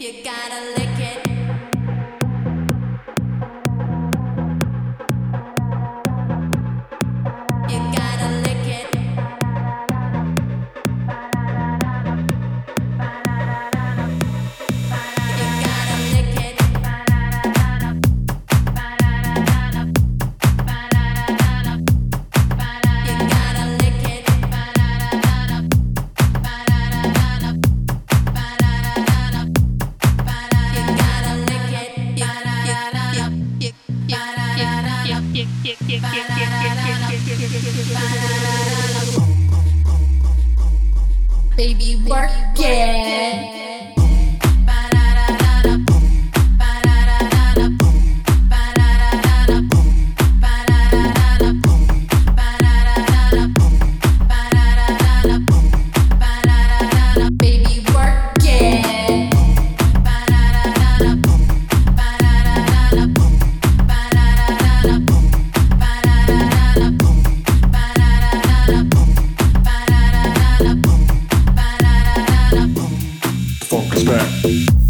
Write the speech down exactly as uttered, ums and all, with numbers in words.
You gotta lick it. You gotta lick it. You gotta lick it. You gotta lick it. Baby, work it. Baby, work it. Funk is back.